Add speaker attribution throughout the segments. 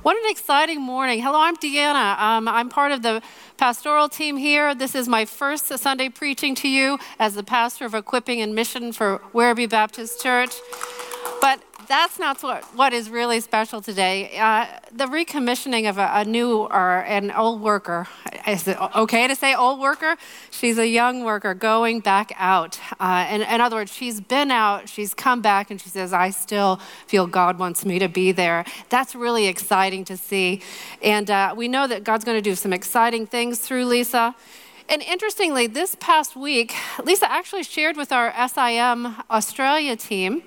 Speaker 1: What an exciting morning. Hello, I'm Deanna. I'm part of the pastoral team here. This is my first Sunday preaching to you as the pastor of equipping and mission for Werribee Baptist Church. But that's not what is really special today. The recommissioning of a new or an old worker. Is it okay to say old worker? She's a young worker going back out. In other words, she's been out, she's come back, and she says, I still feel God wants me to be there. That's really exciting to see. And we know that God's going to do some exciting things through Lisa. And interestingly, this past week, Lisa actually shared with our SIM Australia team,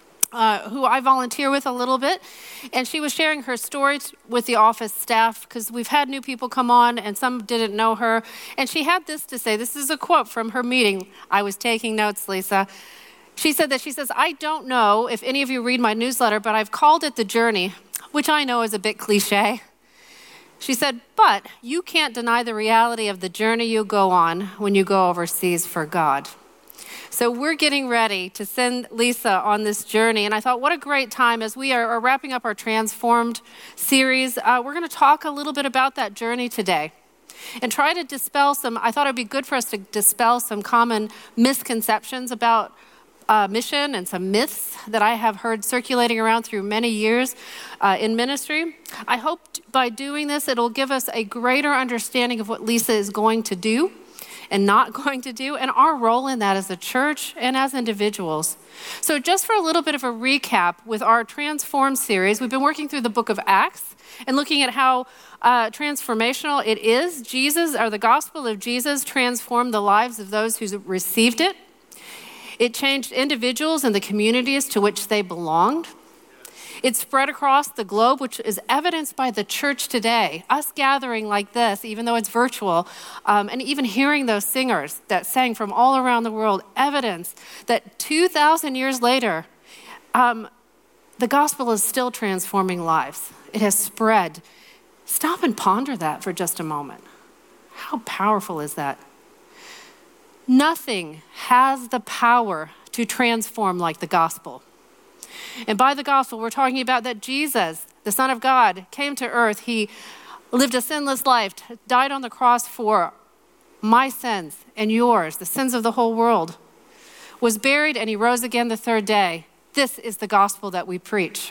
Speaker 1: who I volunteer with a little bit, and she was sharing her stories with the office staff because we've had new people come on and some didn't know her. And she had this to say. This is a quote from her meeting. I was taking notes, Lisa. She says, I don't know if any of you read my newsletter, but I've called it The Journey, which I know is a bit cliche. She said, but you can't deny the reality of the journey you go on when you go overseas for God. So we're getting ready to send Lisa on this journey. And I thought, what a great time as we are wrapping up our Transformed series. We're going to talk a little bit about that journey today and try to dispel I thought it would be good for us to dispel some common misconceptions about mission and some myths that I have heard circulating around through many years in ministry. I hope by doing this, it'll give us a greater understanding of what Lisa is going to do and not going to do, and our role in that as a church and as individuals. So just for a little bit of a recap with our Transform series, we've been working through the book of Acts and looking at how transformational it is. The gospel of Jesus transformed the lives of those who received it. It changed individuals and the communities to which they belonged. It spread across the globe, which is evidenced by the church today. Us gathering like this, even though it's virtual, and even hearing those singers that sang from all around the world, evidence that 2,000 years later, the gospel is still transforming lives. It has spread. Stop and ponder that for just a moment. How powerful is that? Nothing has the power to transform like the gospel. And by the gospel, we're talking about that Jesus, the Son of God, came to earth. He lived a sinless life, died on the cross for my sins and yours, the sins of the whole world, was buried, and he rose again the third day. This is the gospel that we preach.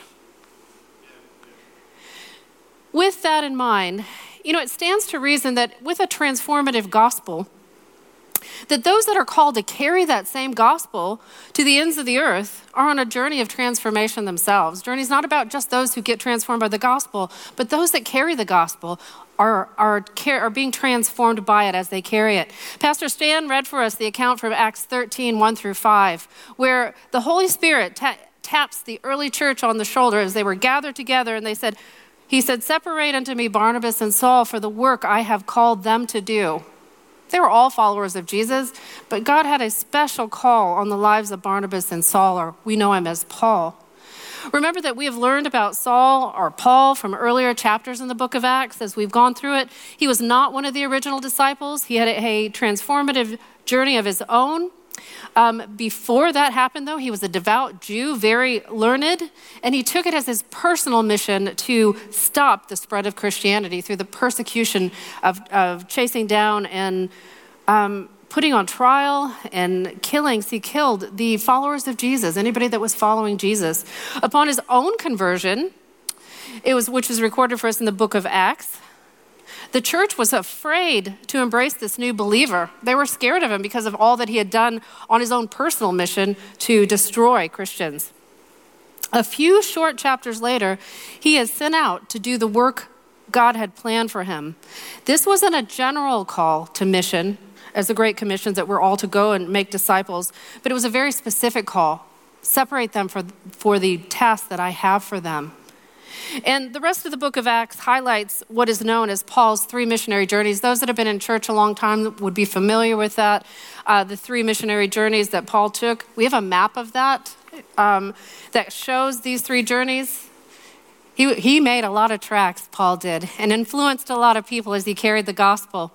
Speaker 1: With that in mind, it stands to reason that with a transformative gospel, that those that are called to carry that same gospel to the ends of the earth are on a journey of transformation themselves. Journey is not about just those who get transformed by the gospel, but those that carry the gospel are being transformed by it as they carry it. Pastor Stan read for us the account from Acts 13, 1 through 5, where the Holy Spirit taps the early church on the shoulder as they were gathered together, and he said, separate unto me Barnabas and Saul for the work I have called them to do. They were all followers of Jesus, but God had a special call on the lives of Barnabas and Saul, or we know him as Paul. Remember that we have learned about Saul or Paul from earlier chapters in the book of Acts as we've gone through it. He was not one of the original disciples. He had a transformative journey of his own. Before that happened, though, he was a devout Jew, very learned, and he took it as his personal mission to stop the spread of Christianity through the persecution of chasing down and putting on trial and killings. He killed the followers of Jesus, anybody that was following Jesus. Upon his own conversion, which is recorded for us in the book of Acts, the church was afraid to embrace this new believer. They were scared of him because of all that he had done on his own personal mission to destroy Christians. A few short chapters later, he is sent out to do the work God had planned for him. This wasn't a general call to mission, as the Great Commissions that we're all to go and make disciples, but it was a very specific call. Separate them for the task that I have for them. And the rest of the book of Acts highlights what is known as Paul's 3 missionary journeys. Those that have been in church a long time would be familiar with that. The 3 missionary journeys that Paul took. We have a map of that that shows these 3 journeys. He made a lot of tracks, Paul did, and influenced a lot of people as he carried the gospel.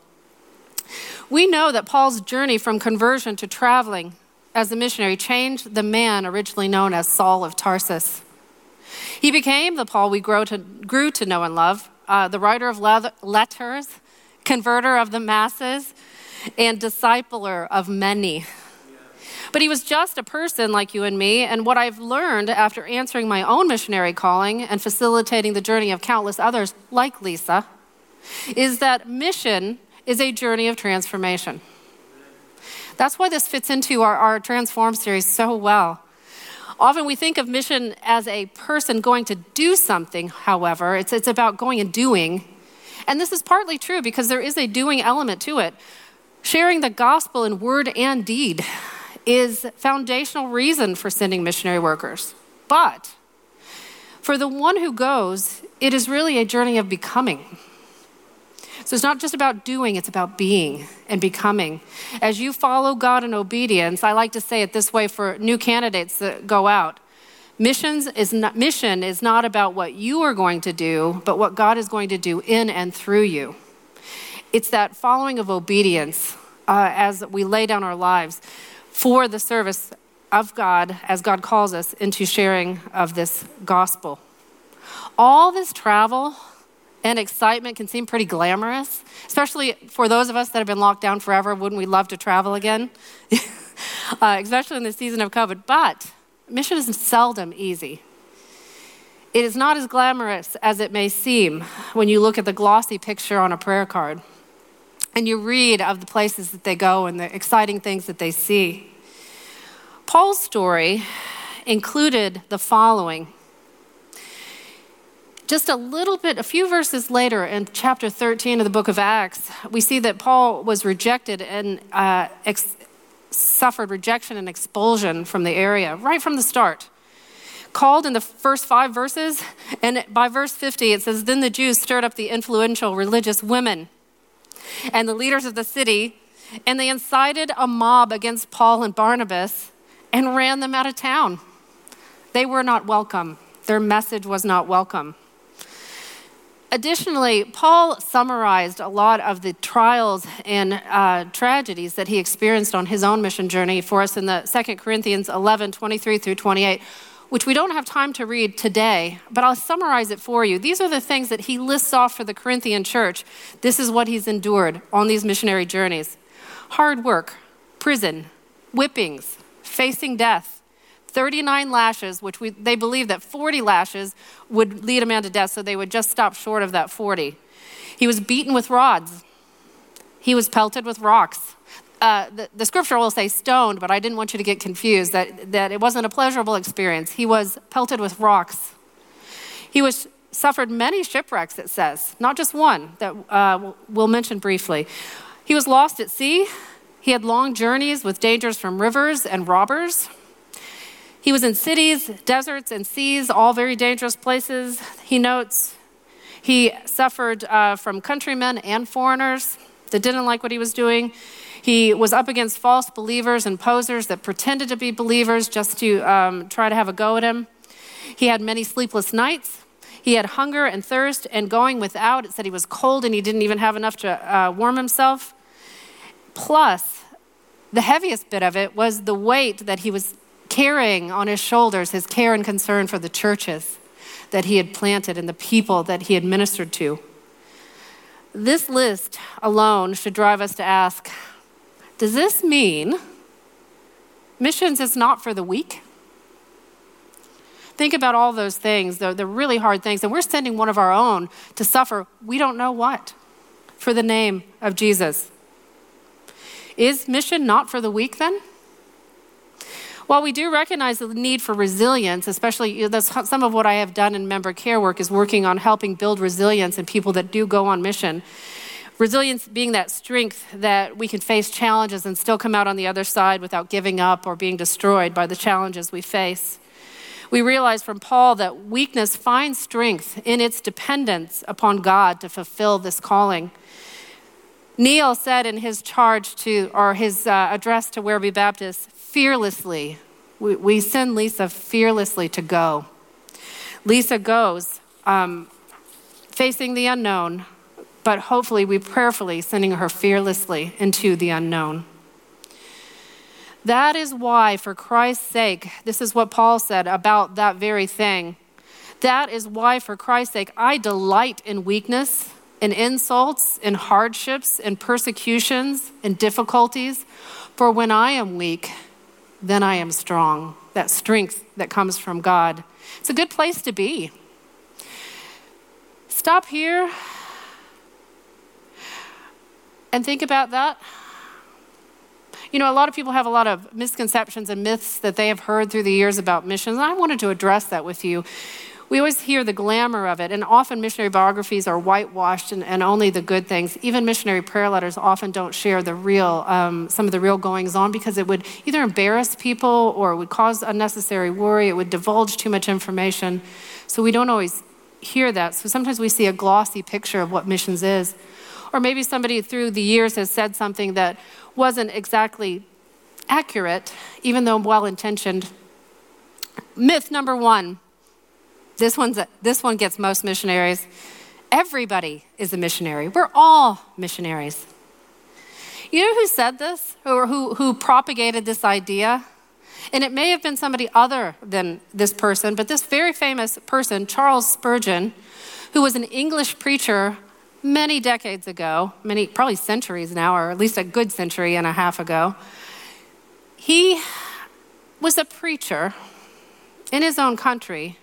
Speaker 1: We know that Paul's journey from conversion to traveling as a missionary changed the man originally known as Saul of Tarsus. He became the Paul we grew to know and love, the writer of letters, converter of the masses, and discipler of many. But he was just a person like you and me, and what I've learned after answering my own missionary calling and facilitating the journey of countless others like Lisa is that mission is a journey of transformation. That's why this fits into our Transform series so well. Often we think of mission as a person going to do something, however. It's about going and doing. And this is partly true because there is a doing element to it. Sharing the gospel in word and deed is foundational reason for sending missionary workers. But for the one who goes, it is really a journey of becoming. So it's not just about doing, it's about being and becoming. As you follow God in obedience, I like to say it this way for new candidates that go out. Mission is not about what you are going to do, but what God is going to do in and through you. It's that following of obedience as we lay down our lives for the service of God as God calls us into sharing of this gospel. All this travel and excitement can seem pretty glamorous, especially for those of us that have been locked down forever. Wouldn't we love to travel again? Especially in the season of COVID. But mission is seldom easy. It is not as glamorous as it may seem when you look at the glossy picture on a prayer card and you read of the places that they go and the exciting things that they see. Paul's story included the following. Just a few verses later in chapter 13 of the book of Acts, we see that Paul was rejected and suffered rejection and expulsion from the area right from the start. Called in the first 5 verses, and by verse 50 it says, "Then the Jews stirred up the influential religious women and the leaders of the city, and they incited a mob against Paul and Barnabas and ran them out of town. They were not welcome. Their message was not welcome." Additionally, Paul summarized a lot of the trials and tragedies that he experienced on his own mission journey for us in the 2 Corinthians 11:23 through 28, which we don't have time to read today, but I'll summarize it for you. These are the things that he lists off for the Corinthian church. This is what he's endured on these missionary journeys. Hard work, prison, whippings, facing death, 39 lashes, which they believe that 40 lashes would lead a man to death, so they would just stop short of that 40. He was beaten with rods. He was pelted with rocks. The scripture will say stoned, but I didn't want you to get confused, that it wasn't a pleasurable experience. He was pelted with rocks. He suffered many shipwrecks, it says, not just one that we'll mention briefly. He was lost at sea. He had long journeys with dangers from rivers and robbers. He was in cities, deserts, and seas, all very dangerous places. He notes he suffered from countrymen and foreigners that didn't like what he was doing. He was up against false believers and posers that pretended to be believers just to try to have a go at him. He had many sleepless nights. He had hunger and thirst, and going without, it said he was cold and he didn't even have enough to warm himself. Plus, the heaviest bit of it was the weight that he was carrying on his shoulders, his care and concern for the churches that he had planted and the people that he had ministered to. This list alone should drive us to ask, does this mean missions is not for the weak? Think about all those things, the really hard things, and we're sending one of our own to suffer we don't know what for the name of Jesus. Is mission not for the weak then? While we do recognize the need for resilience, especially that's some of what I have done in member care work is working on helping build resilience in people that do go on mission. Resilience being that strength that we can face challenges and still come out on the other side without giving up or being destroyed by the challenges we face. We realize from Paul that weakness finds strength in its dependence upon God to fulfill this calling. Neil said in his address to Werribee Baptist, fearlessly, we send Lisa fearlessly to go. Lisa goes facing the unknown, but hopefully we prayerfully sending her fearlessly into the unknown. That is why, for Christ's sake, this is what Paul said about that very thing, That is why, for Christ's sake, I delight in weakness, in insults, in hardships, in persecutions, in difficulties. For when I am weak, then I am strong. That strength that comes from God. It's a good place to be. Stop here and think about that. You know, a lot of people have a lot of misconceptions and myths that they have heard through the years about missions, and I wanted to address that with you. We always hear the glamour of it, and often missionary biographies are whitewashed and only the good things. Even missionary prayer letters often don't share the real, some of the real goings on, because it would either embarrass people or it would cause unnecessary worry. It would divulge too much information. So we don't always hear that. So sometimes we see a glossy picture of what missions is. Or maybe somebody through the years has said something that wasn't exactly accurate, even though well-intentioned. Myth number 1. This one gets most missionaries. Everybody is a missionary. We're all missionaries. You know who said this, or who propagated this idea? And it may have been somebody other than this person, but this very famous person, Charles Spurgeon, who was an English preacher many decades ago, probably centuries now, or at least a good century and a half ago. He was a preacher in his own country.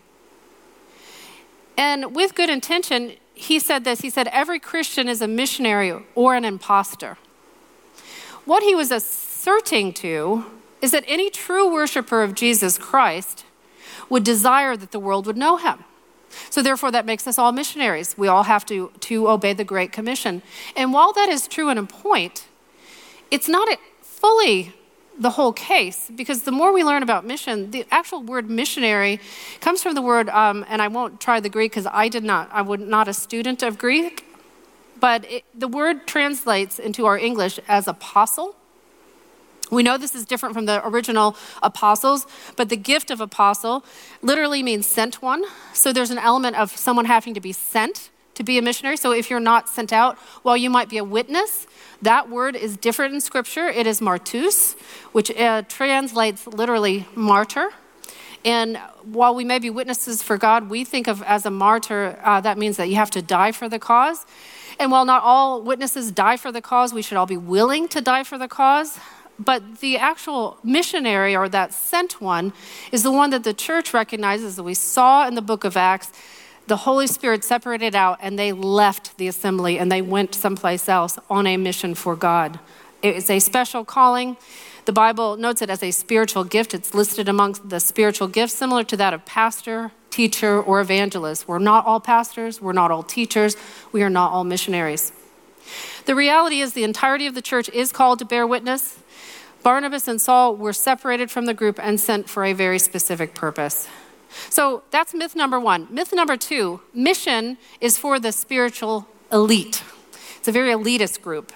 Speaker 1: And with good intention, he said this. He said, every Christian is a missionary or an imposter. What he was asserting to is that any true worshiper of Jesus Christ would desire that the world would know him. So therefore, that makes us all missionaries. We all have to obey the Great Commission. And while that is true in a point, it's not fully the whole case, because the more we learn about mission, the actual word missionary comes from the word, and I won't try the Greek because I was not a student of Greek, but the word translates into our English as apostle. We know this is different from the original apostles, but the gift of apostle literally means sent one. So there's an element of someone having to be sent to be a missionary. So if you're not sent out, while you might be a witness, that word is different in Scripture. It is martus, which translates literally martyr. And while we may be witnesses for God, we think of as a martyr, that means that you have to die for the cause. And while not all witnesses die for the cause, we should all be willing to die for the cause. But the actual missionary, or that sent one, is the one that the church recognizes, that we saw in the book of Acts. The Holy Spirit separated out and they left the assembly and they went someplace else on a mission for God. It's a special calling. The Bible notes it as a spiritual gift. It's listed amongst the spiritual gifts, similar to that of pastor, teacher, or evangelist. We're not all pastors. We're not all teachers. We are not all missionaries. The reality is the entirety of the church is called to bear witness. Barnabas and Saul were separated from the group and sent for a very specific purpose. So that's myth number 1. Myth number 2, mission is for the spiritual elite. It's a very elitist group.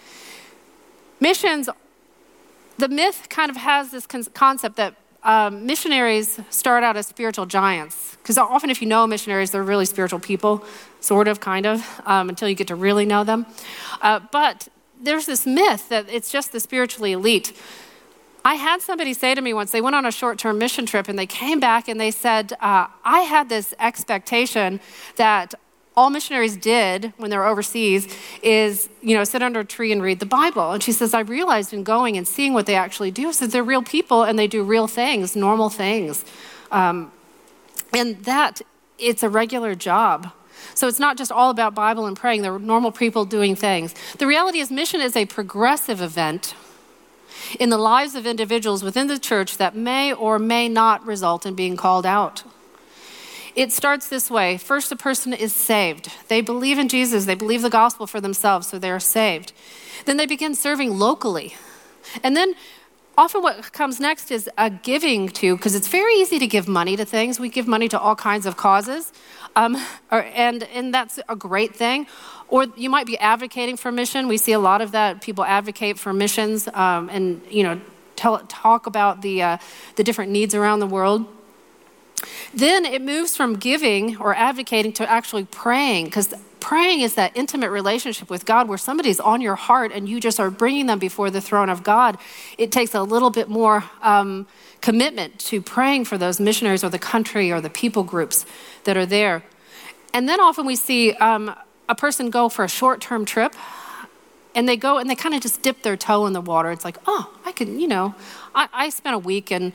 Speaker 1: Missions, the myth kind of has this concept that missionaries start out as spiritual giants. Because often if you know missionaries, they're really spiritual people, sort of, kind of, until you get to really know them. But there's this myth that it's just the spiritually elite. I had somebody say to me once, they went on a short-term mission trip and they came back and they said, I had this expectation that all missionaries did when they're overseas is, sit under a tree and read the Bible. And she says, I realized in going and seeing what they actually do, so they're real people and they do real things, normal things. And that, it's a regular job. So it's not just all about Bible and praying. They're normal people doing things. The reality is mission is a progressive event in the lives of individuals within the church that may or may not result in being called out. It starts this way. First, a person is saved. They believe in Jesus. They believe the gospel for themselves, so they are saved. Then they begin serving locally. And then often what comes next is a giving to, because it's very easy to give money to things. We give money to all kinds of causes, and that's a great thing. Or you might be advocating for mission. We see a lot of that. People advocate for missions and talk about the different needs around the world. Then it moves from giving or advocating to actually praying, because praying is that intimate relationship with God where somebody's on your heart and you just are bringing them before the throne of God. It takes a little bit more commitment to praying for those missionaries or the country or the people groups that are there. And then often we see a person go for a short-term trip, and they go and they kind of just dip their toe in the water. It's like, oh, I can, I spent a week in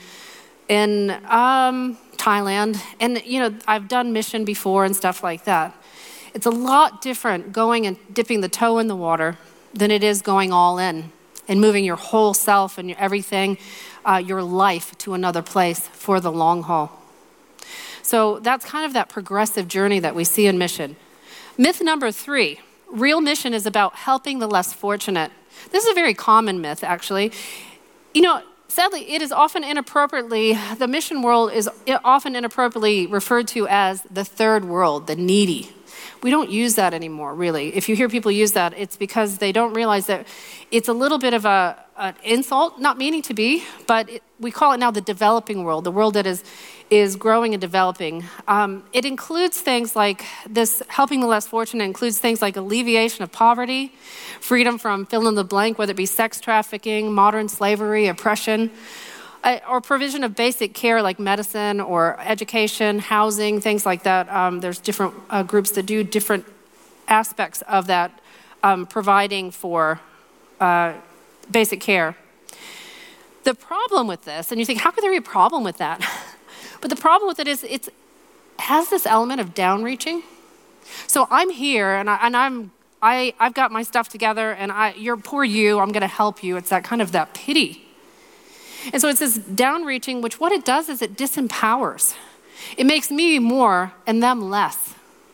Speaker 1: Thailand, and I've done mission before and stuff like that. It's a lot different going and dipping the toe in the water than it is going all in and moving your whole self and everything, your life to another place for the long haul. So that's kind of that progressive journey that we see in mission. Myth number 3, real mission is about helping the less fortunate. This is a very common myth, actually. Sadly, it is often the mission world is often inappropriately referred to as the third world, the needy. We don't use that anymore, really. If you hear people use that, it's because they don't realize that it's a little bit of an insult, not meaning to be, but we call it now the developing world, the world that is growing and developing. It includes things like this, helping the less fortunate includes things like alleviation of poverty, freedom from fill in the blank, whether it be sex trafficking, modern slavery, oppression, or provision of basic care like medicine or education, housing, things like that. There's different groups that do different aspects of that, providing for basic care. The problem with this, and you think, how could there be a problem with that? But the problem with it is it has this element of downreaching. So I'm here, and I've got my stuff together, and you're poor you, I'm going to help you. It's that pity. And so it's this downreaching, which what it does is it disempowers. It makes me more and them less.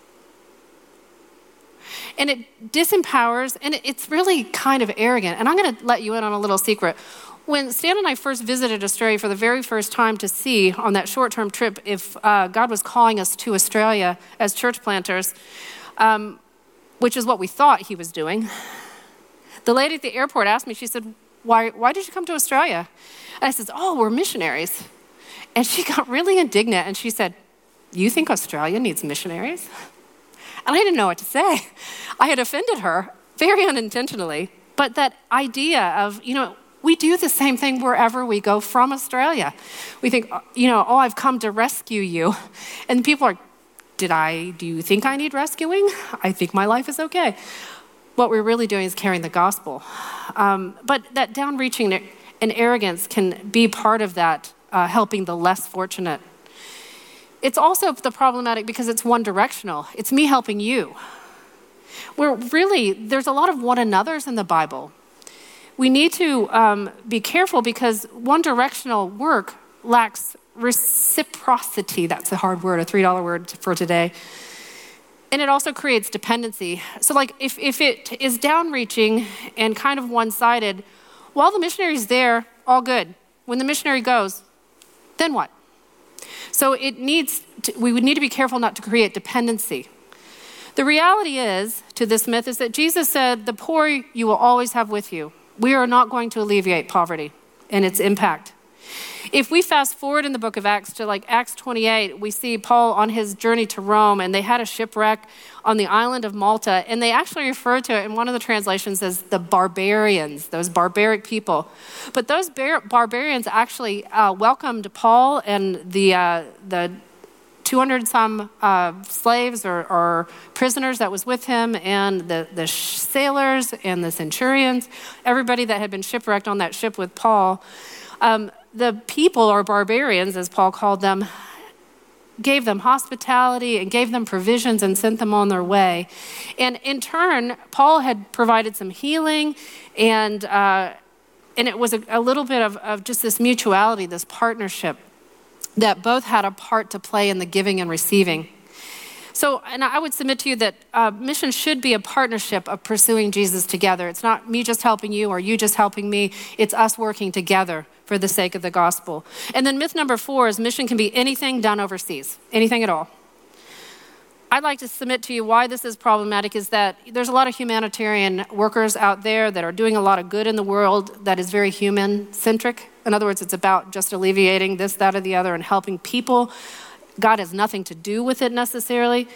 Speaker 1: And it disempowers, and it's really kind of arrogant. And I'm going to let you in on a little secret. When Stan and I first visited Australia for the very first time to see on that short-term trip if God was calling us to Australia as church planters, which is what we thought he was doing, the lady at the airport asked me, she said, why did you come to Australia? And I said, oh, we're missionaries. And she got really indignant, and she said, you think Australia needs missionaries? And I didn't know what to say. I had offended her very unintentionally. But that idea of, we do the same thing wherever we go from Australia. We think, oh, I've come to rescue you. And people are, do you think I need rescuing? I think my life is okay. What we're really doing is carrying the gospel. But that downreaching and arrogance can be part of that, helping the less fortunate. It's also the problematic because it's one directional. It's me helping you. There's a lot of one another's in the Bible. We need to be careful because one directional work lacks reciprocity. That's a hard word, a $3 word for today. And it also creates dependency. So if it is downreaching and kind of one-sided, while the missionary's there, all good. When the missionary goes, then what? So we would need to be careful not to create dependency. The reality to this myth is that Jesus said, the poor you will always have with you. We are not going to alleviate poverty and its impact. If we fast forward in the book of Acts to Acts 28, we see Paul on his journey to Rome, and they had a shipwreck on the island of Malta, and they actually refer to it in one of the translations as the barbarians, those barbaric people. But those barbarians actually welcomed Paul and the 200-some slaves or prisoners that was with him, and the sailors and the centurions, everybody that had been shipwrecked on that ship with Paul. The people, or barbarians, as Paul called them, gave them hospitality and gave them provisions and sent them on their way. And in turn, Paul had provided some healing, and it was a little bit of just this mutuality, this partnership, that both had a part to play in the giving and receiving. So, and I would submit to you that mission should be a partnership of pursuing Jesus together. It's not me just helping you or you just helping me. It's us working together for the sake of the gospel. And then myth number 4 is mission can be anything done overseas, anything at all. I'd like to submit to you why this is problematic is that there's a lot of humanitarian workers out there that are doing a lot of good in the world that is very human-centric. In other words, it's about just alleviating this, that, or the other and helping people. God has nothing to do with it necessarily.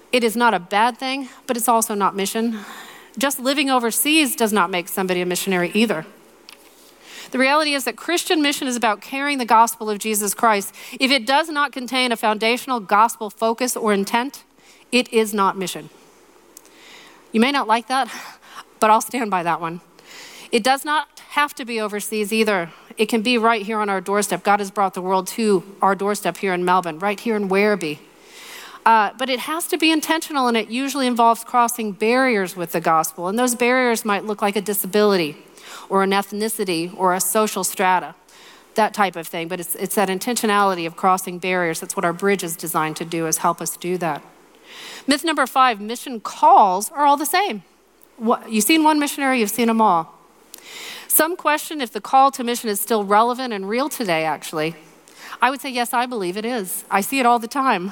Speaker 1: It is not a bad thing, but it's also not mission. Just living overseas does not make somebody a missionary either. The reality is that Christian mission is about carrying the gospel of Jesus Christ. If it does not contain a foundational gospel focus or intent, it is not mission. You may not like that, but I'll stand by that one. It does not have to be overseas either. It can be right here on our doorstep. God has brought the world to our doorstep here in Melbourne, right here in Werribee. But it has to be intentional, and it usually involves crossing barriers with the gospel. And those barriers might look like a disability or an ethnicity or a social strata, that type of thing. But it's that intentionality of crossing barriers. That's what our bridge is designed to do, is help us do that. Myth number 5, mission calls are all the same. You've seen one missionary, you've seen them all. Some question if the call to mission is still relevant and real today, actually. I would say, yes, I believe it is. I see it all the time.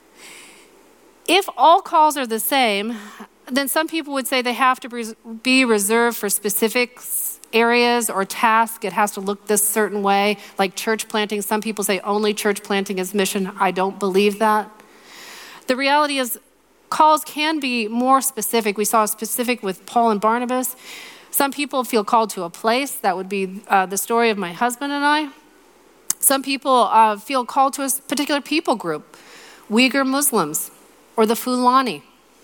Speaker 1: If all calls are the same, then some people would say they have to be reserved for specific areas or tasks. It has to look this certain way, like church planting. Some people say only church planting is mission. I don't believe that. The reality is calls can be more specific. We saw specific with Paul and Barnabas. Some people feel called to a place. That would be the story of my husband and I. Some people feel called to a particular people group, Uyghur Muslims or the Fulani.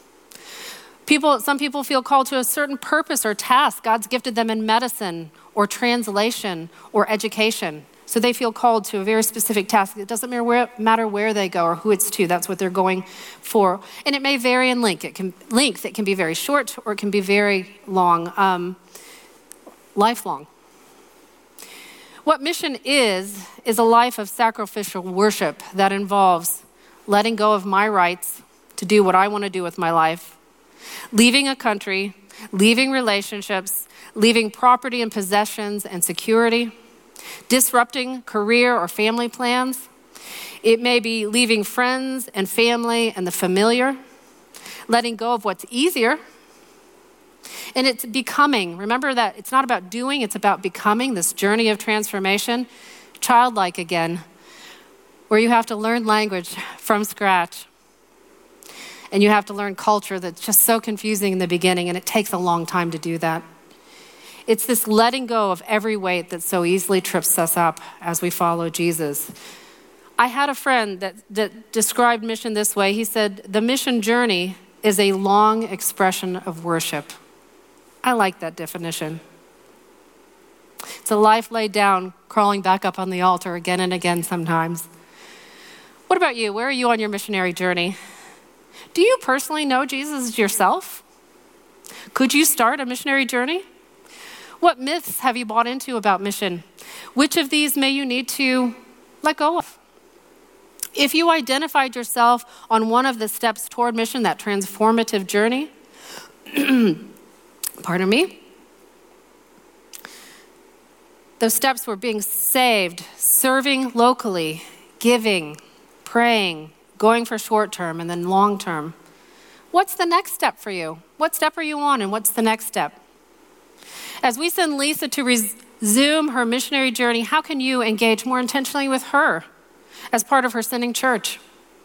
Speaker 1: Some people feel called to a certain purpose or task. God's gifted them in medicine or translation or education. So they feel called to a very specific task. It doesn't matter where they go or who it's to. That's what they're going for. And it may vary in length. It can be very short or it can be very long, lifelong. What mission is a life of sacrificial worship that involves letting go of my rights to do what I want to do with my life, leaving a country, leaving relationships, leaving property and possessions and security, disrupting career or family plans. It may be leaving friends and family and the familiar, letting go of what's easier. And it's becoming. Remember that it's not about doing, it's about becoming, this journey of transformation, childlike again, where you have to learn language from scratch. And you have to learn culture that's just so confusing in the beginning, and it takes a long time to do that. It's this letting go of every weight that so easily trips us up as we follow Jesus. I had a friend that described mission this way. He said, the mission journey is a long expression of worship. I like that definition. It's a life laid down, crawling back up on the altar again and again sometimes. What about you? Where are you on your missionary journey? Do you personally know Jesus yourself? Could you start a missionary journey? What myths have you bought into about mission? Which of these may you need to let go of? If you identified yourself on one of the steps toward mission, that transformative journey, pardon me, those steps were being saved, serving locally, giving, praying, going for short term and then long term. What's the next step for you? What step are you on and what's the next step? As we send Lisa to resume her missionary journey, how can you engage more intentionally with her as part of her sending church?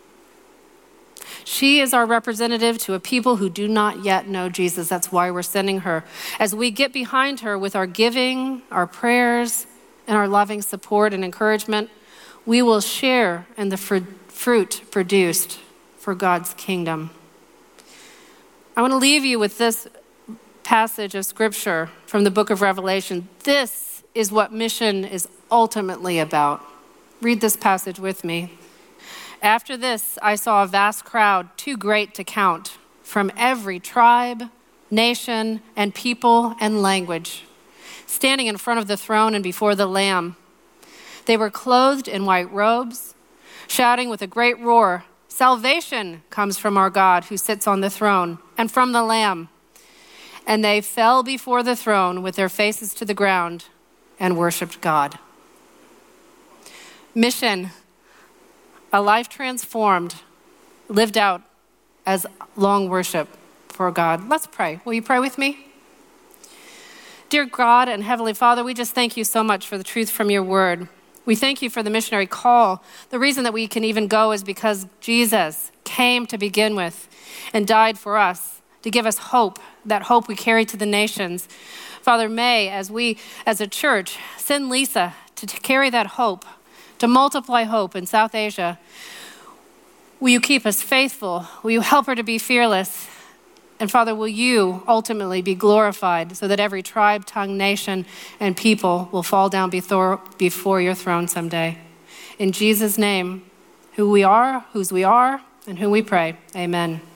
Speaker 1: She is our representative to a people who do not yet know Jesus. That's why we're sending her. As we get behind her with our giving, our prayers, and our loving support and encouragement, we will share in the fruit produced for God's kingdom. I want to leave you with this passage of scripture from the book of Revelation. This is what mission is ultimately about. Read this passage with me. After this, I saw a vast crowd, too great to count, from every tribe, nation, and people and language, standing in front of the throne and before the Lamb. They were clothed in white robes, shouting with a great roar, "Salvation comes from our God who sits on the throne and from the Lamb." And they fell before the throne with their faces to the ground and worshiped God. Mission, a life transformed, lived out as long worship for God. Let's pray. Will you pray with me? Dear God and Heavenly Father, we just thank you so much for the truth from your word. We thank you for the missionary call. The reason that we can even go is because Jesus came to begin with and died for us to give us hope, that hope we carry to the nations. Father, may, as we as a church send Lisa to carry that hope, to multiply hope in South Asia, will you keep us faithful? Will you help her to be fearless? And Father, will you ultimately be glorified so that every tribe, tongue, nation, and people will fall down before your throne someday? In Jesus' name, who we are, whose we are, and whom we pray. Amen.